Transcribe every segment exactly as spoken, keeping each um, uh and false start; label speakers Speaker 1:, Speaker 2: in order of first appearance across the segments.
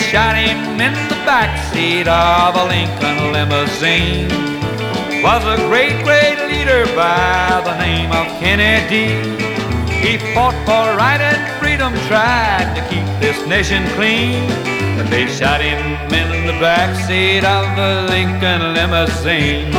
Speaker 1: shot him in the backseat of a Lincoln limousine. Was a great, great leader by the name of Kennedy. He fought for right and freedom, tried to keep this nation clean. But they shot him in the backseat of a Lincoln limousine.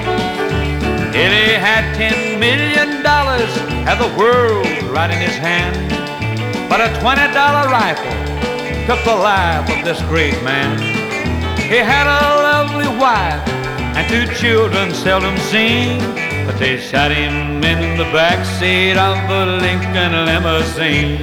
Speaker 1: He had ten million dollars, had the world right in his hand. But a twenty dollar rifle took the life of this great man. He had a lovely wife and two children seldom seen, but they shot him in the backseat of a Lincoln limousine.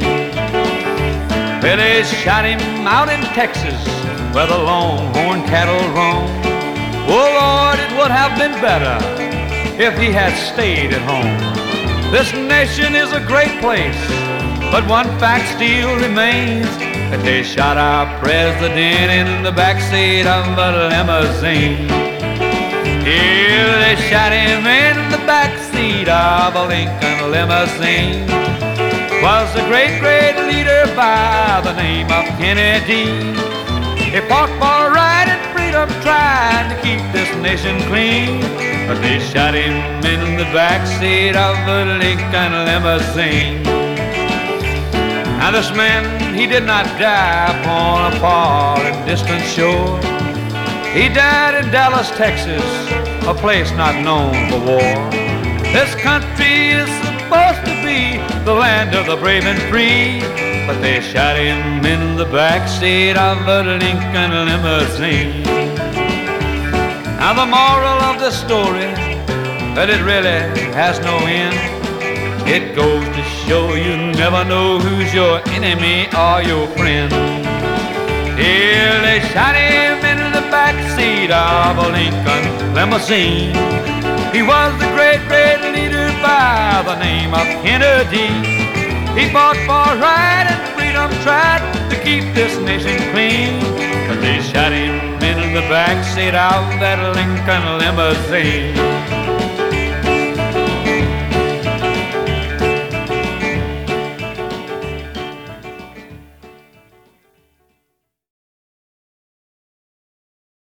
Speaker 1: Well, they shot him out in Texas where the longhorn cattle roam. Oh Lord, it would have been better if he had stayed at home. This nation is a great place, but one fact still remains, that they shot our president in the backseat of a limousine. Yeah, they shot him in the backseat of a Lincoln limousine. Was a great, great leader by the name of Kennedy. He fought for right and freedom, trying to keep this nation clean. But they shot him in the backseat of a Lincoln limousine. Now this man, he did not die upon a far and distant shore. He died in Dallas, Texas, a place not known for war. This country is supposed to be the land of the brave and free, but they shot him in the backseat of a Lincoln limousine. Now the moral of the story, but it really has no end. It goes to show you never know who's your enemy or your friend. Here they shot him in the backseat of a Lincoln limousine. He was the great, great leader by the name of Kennedy. He fought for right and freedom, tried to keep this nation clean. But they shot him in the backseat of that Lincoln limousine.